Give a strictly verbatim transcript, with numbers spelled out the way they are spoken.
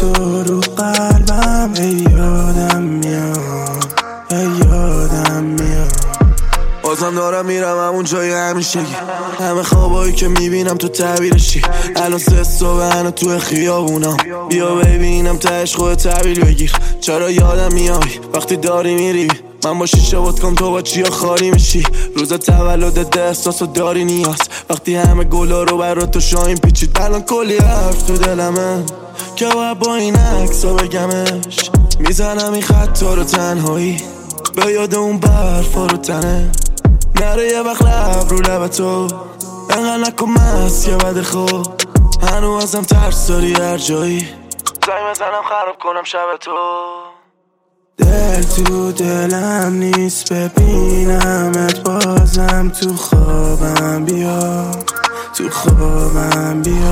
تو رو قلبم ای یادم میاد ای یادم میاد. بازم دارم میرم همون جای همیشگی، همه خوابایی که میبینم تو تعبیرشی. الان سه صبح هنو تو خیابونم، بیا ببینم تهش خود تحویل بگیر. چرا یادم میای وقتی داری میری، من با شیشه ودکام تو با چیا خالی میشی. روز تولدت احساسو داری نیاز، وقتی همه گلا رو برات تو شاین پیچید. الان کلی حرف تو دلمه که باید با این عکسا بگمش. میزنم این خطا رو تنهایی به یاد اون برفا رو تنه. نره یه وقت لب رو لب تو انقدر نکن مست یه بد خود. هنو ازم ترس داری هر جایی، زنگ بزنم خراب کنم شب تو. دل تو دلم نیست ببینمت بازم تو خوابم بیا تو خوابم بیا.